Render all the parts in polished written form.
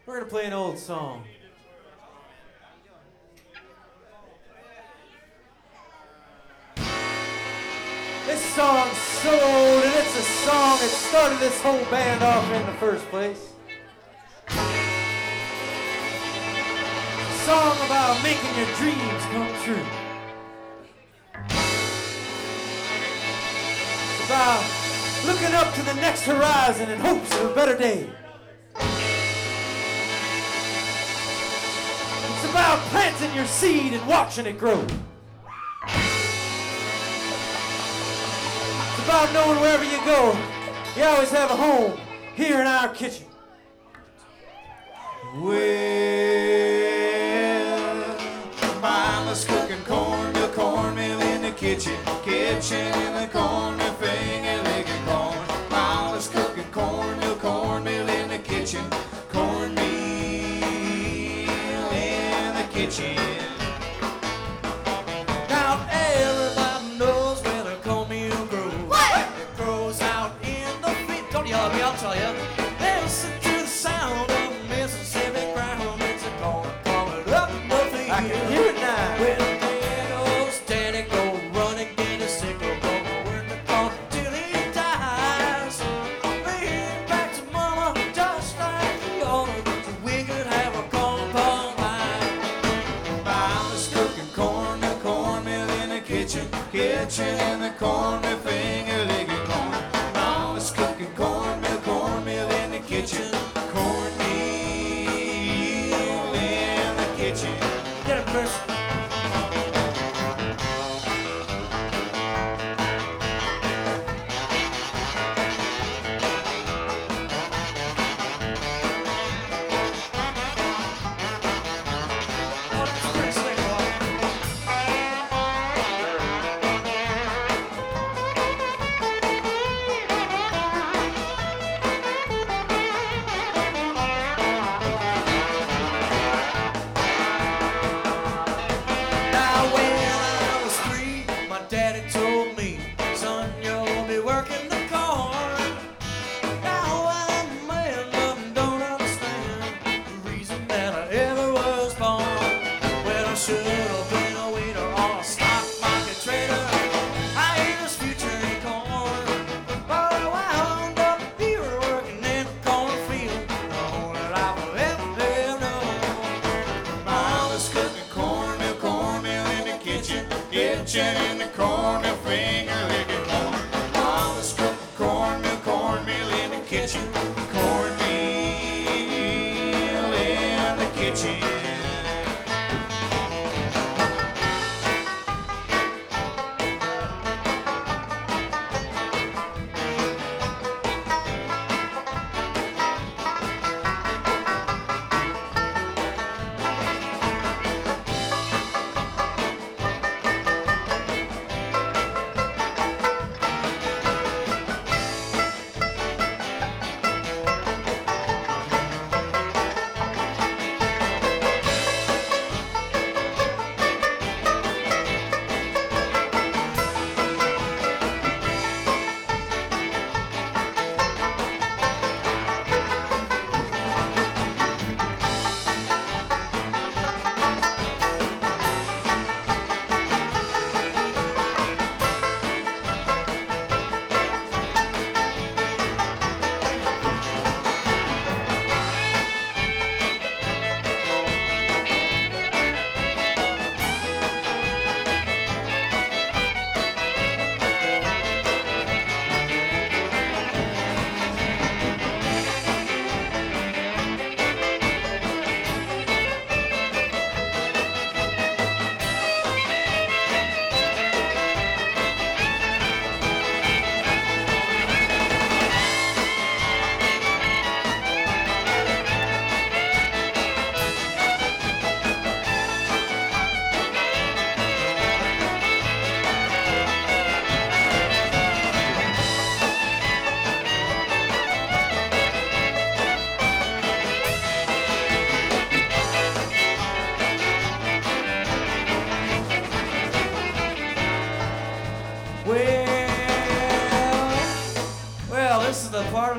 We're going to play an old song. This song's so old, and it's a song that started this whole band off in the first place. A song about making your dreams come true. It's about looking up to the next horizon in hopes of a better day. It's about planting your seed and watching it grow. It's about knowing wherever you go, you always have a home here in our kitchen. Well, Mama's cooking cornmeal in the kitchen in the cornmeal, finger-licking corn. Mama's cooking cornmeal in the kitchen, cornmeal in the kitchen. Now everybody knows where the cornmeal grows. What? It grows out in the field. Don't yell at me, I'll tell you. Listen to the sound of Mississippi ground. It's a corn coming up in the field. I can hear it now. Well, there goes Daddy, go run and get a sickle, go work the corn till he dies. Bring back to Mama just like the old, so we could have a corn pie. Mama's cooking cornmeal in the kitchen in the cornmeal, finger-licking corn. Mama's cooking cornmeal in the kitchen, cornmeal in the kitchen. Get it, Chris. In the cornmeal, finger-licking corn. Mama's cooking cornmeal in the kitchen, cornmeal in the kitchen.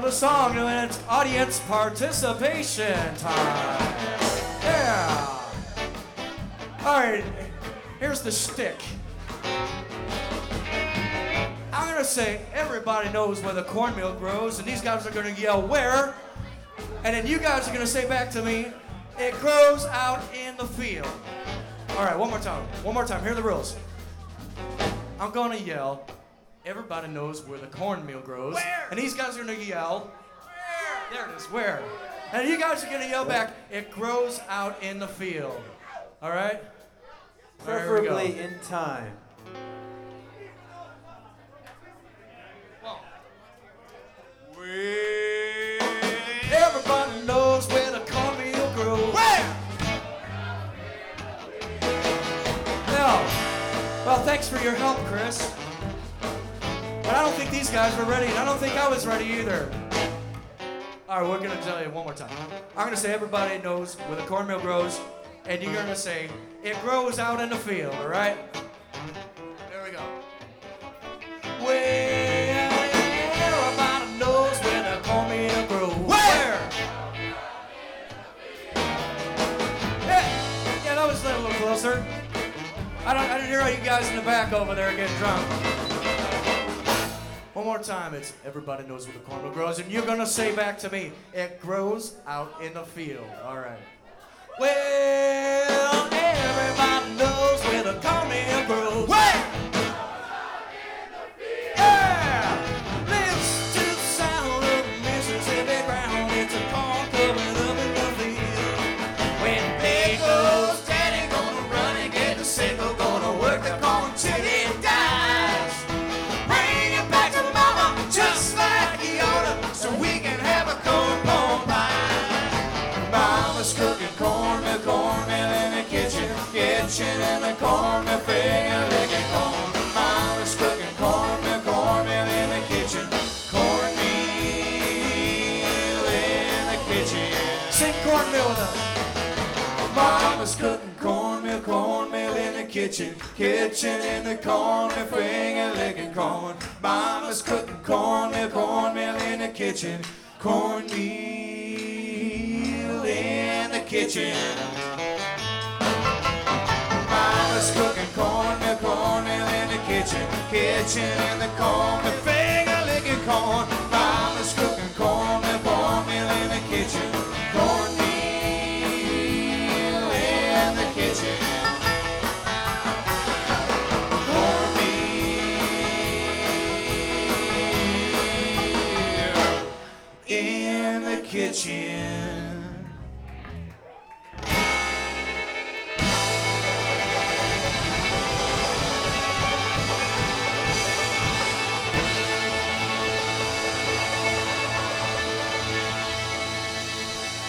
a song and it's audience participation time. Yeah. All right, here's the shtick. I'm gonna say everybody knows where the cornmeal grows, and these guys are gonna yell where, and then you guys are gonna say back to me, it grows out in the field. All right, one more time. Here are the rules. I'm gonna yell, everybody knows where the cornmeal grows. Where? And these guys are gonna yell, where? There it is, where? And you guys are gonna yell back, it grows out in the field. All right? Preferably in time. Everybody knows where the cornmeal grows. Where? Now, well, thanks for your help, Chris. But I don't think these guys were ready, and I don't think I was ready either. All right, we're gonna tell you one more time. I'm gonna say everybody knows where the cornmeal grows, and you're gonna say it grows out in the field. All right? There we go. Well, everybody knows where the cornmeal grows. Where? Yeah, that was a little closer. I didn't hear all you guys in the back over there getting drunk. One more time, it's everybody knows where the cornmeal grows, and you're gonna say back to me, it grows out in the field. All right. Well, everybody knows where the cornmeal grows. Where? Yeah! Lives to the sound of Mississippi ground. It's a corn coming up in the field. When day goes, Daddy gonna run and get the sickle, gonna work the corn till it dies. Bring it back to Mama, just like he oughta, so we can have a corn pie. Mama's cooking cornmeal in the kitchen in the cornmeal finger licking corn. Mama's cooking cornmeal in the kitchen, cornmeal in the kitchen. Sing cornmeal with us. Mama's cooking cornmeal in the kitchen in the cornmeal finger licking corn. Mama's cooking cornmeal in the kitchen, cornmeal in the kitchen. Mama's cooking cornmeal in the kitchen in the cornmeal finger licking corn.